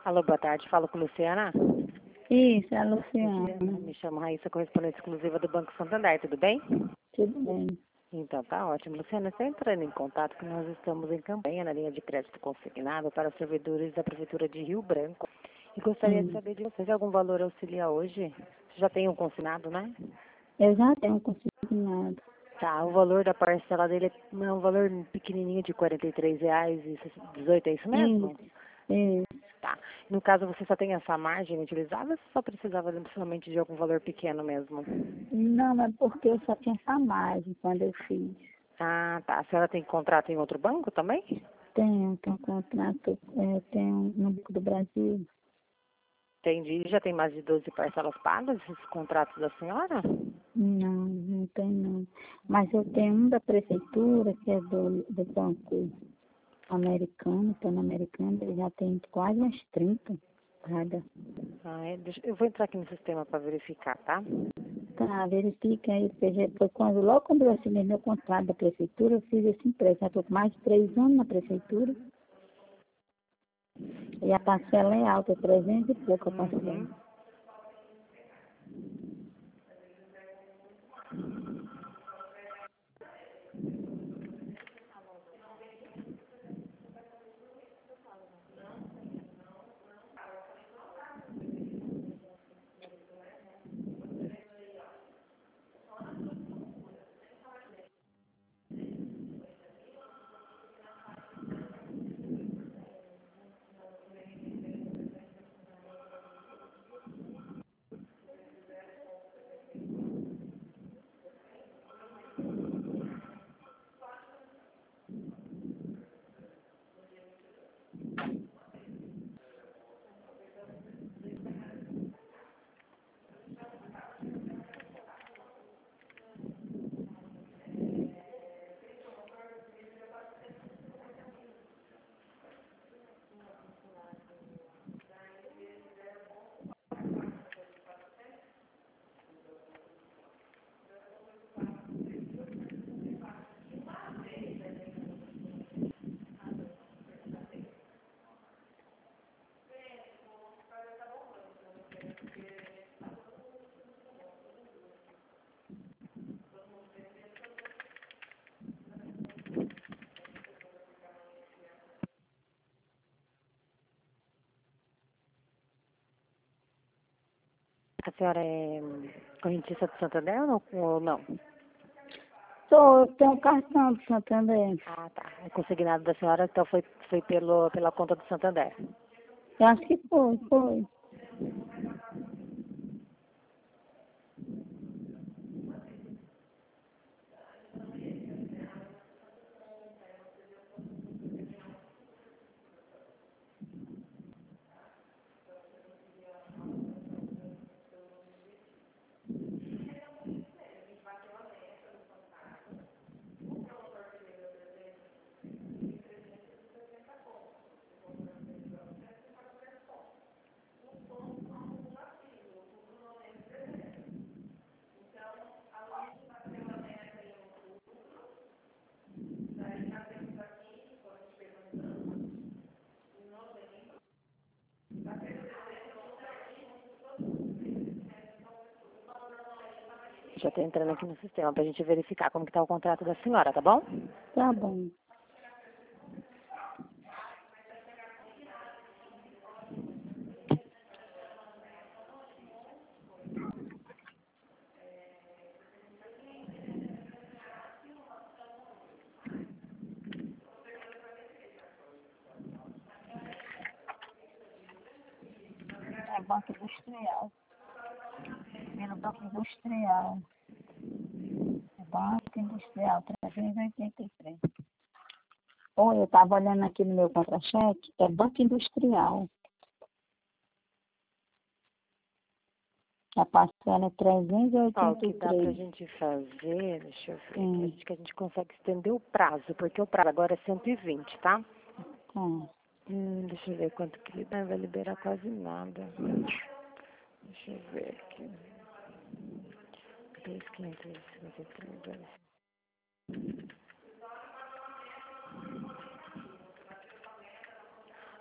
Alô, boa tarde. Falo com a Luciana. Isso, é a Luciana. Me chamo Raíssa, correspondente exclusiva do Banco Santander. Tudo bem? Tudo bem. Então, tá ótimo. Luciana, está entrando em contato que nós estamos em campanha na linha de crédito consignado para os servidores da Prefeitura de Rio Branco. E gostaria de saber de você se algum valor auxilia hoje. Você já tem um consignado, né? Eu já tenho consignado. Tá, o valor da parcela dele é um valor pequenininho de R$ 43,18, é isso mesmo? Isso. Tá. No caso, você só tem essa margem utilizável ou você só precisava somente de algum valor pequeno mesmo? Não, é porque eu só tinha essa margem quando eu fiz. Ah, tá. A senhora tem contrato em outro banco também? Tenho um contrato, tenho no Banco do Brasil. Entendi. Já tem mais de 12 parcelas pagas esses contratos da senhora? Não tem não. Mas eu tenho um da prefeitura, que é do Banco Americano, Pan-Americano, ele já tem quase umas 30 cada. Eu vou entrar aqui no sistema para verificar, tá? Tá, verifica aí, porque foi logo quando eu assinei meu contrato da prefeitura, eu fiz esse empréstimo. Já estou com mais de 3 anos na prefeitura. E a parcela é alta, é 300 e pouco a parcela. A senhora é correntista do Santander ou não? Eu tenho um cartão do Santander. Ah, tá. O consignado da senhora então foi pela conta do Santander. Eu acho que foi. Já estou entrando aqui no sistema para a gente verificar como que está o contrato da senhora, tá bom? Tá bom. É Banco Industrial. Pelo Banco Industrial. É Banco Industrial, 383. Oi, eu estava olhando aqui no meu contra-cheque, é Banco Industrial. A parcela é Ó, o que dá pra 383. gente fazer, deixa eu ver aqui, Sim. acho que a gente consegue estender o prazo, porque o prazo agora é 120, tá? Tá. Deixa eu ver quanto que ele dá, vai liberar quase nada. Deixa eu ver aqui. 2.553.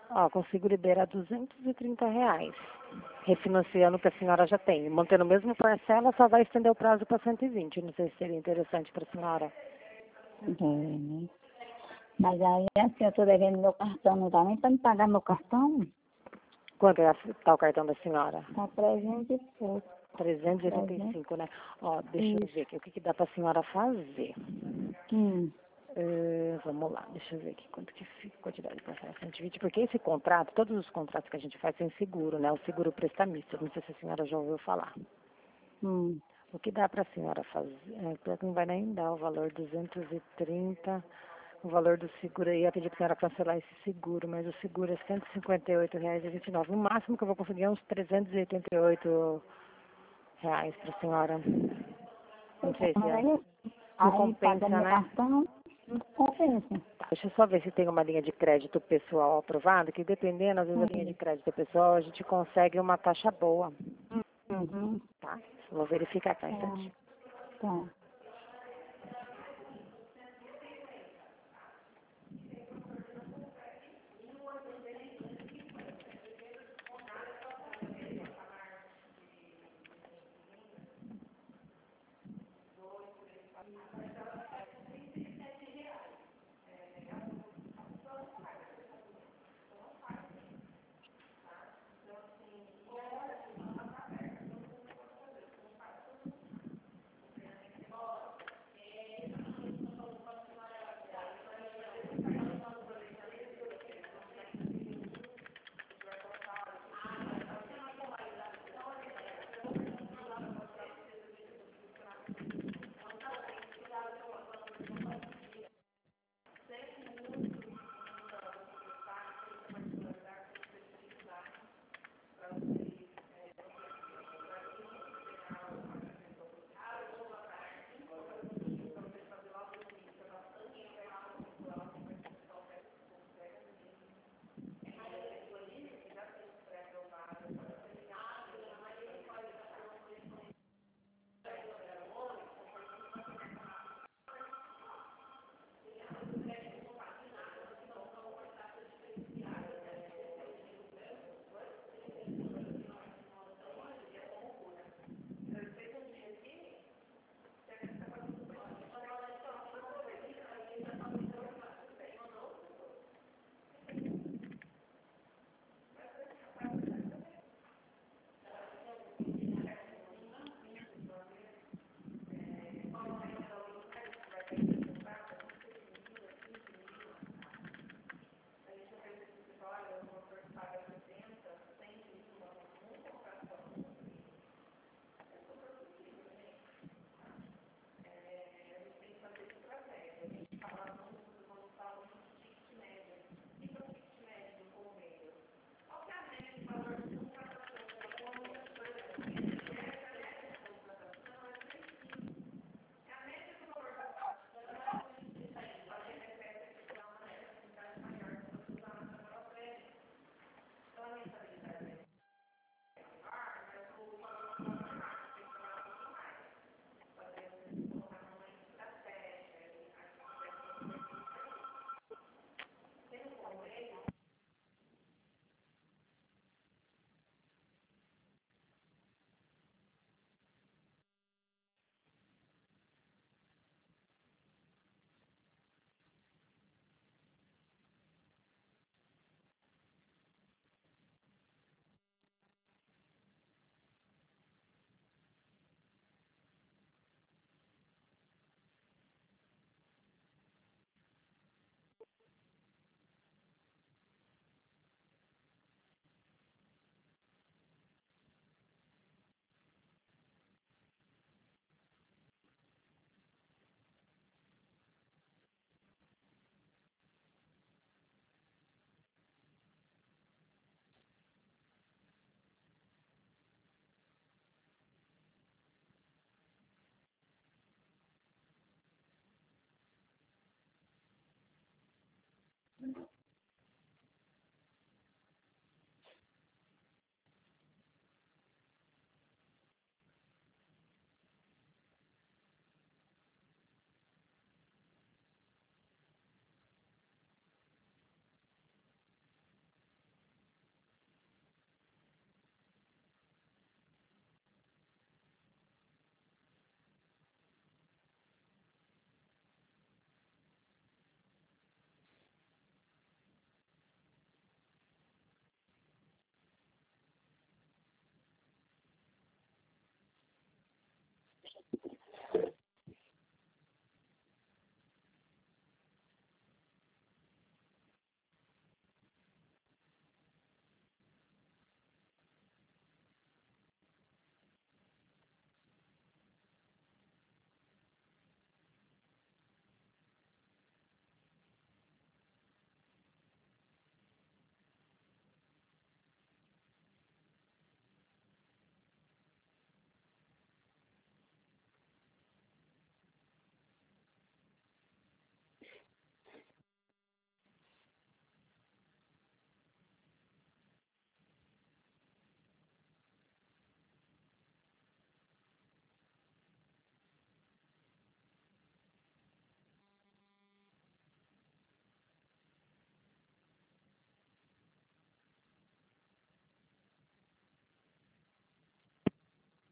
Ó, consigo liberar R$ 230. Refinanciando o que a senhora já tem. Mantendo o mesmo parcela, só vai estender o prazo para 120. Não sei se seria interessante para a senhora. É, né? Mas aí, assim, eu tô devendo meu cartão, não dá nem para me pagar meu cartão? Quanto é tá o cartão da senhora? Tá 300 e pouco. 300. 385, né? Ó, deixa eu ver aqui o que dá para a senhora fazer. Hum. Vamos lá, deixa eu ver aqui quanto que fica a quantidade de parcela 120, porque esse contrato, todos os contratos que a gente faz tem seguro, né? O seguro prestamista, não sei se a senhora já ouviu falar. Hum. O que dá para a senhora fazer? Não vai nem dar o valor 230, o valor do seguro aí, eu pedi para a senhora cancelar esse seguro, mas o seguro é R$ 158,29. O máximo que eu vou conseguir é uns R$ 388 para a senhora. Não sei se Mas é. Não aí paga compensa, meu né? cartão, não compensa. Tá, deixa eu só ver se tem uma linha de crédito pessoal aprovada, que dependendo, às vezes a linha de crédito pessoal, a gente consegue uma taxa boa, Uhum. tá? Vou verificar aqui um Tá, instante. tá.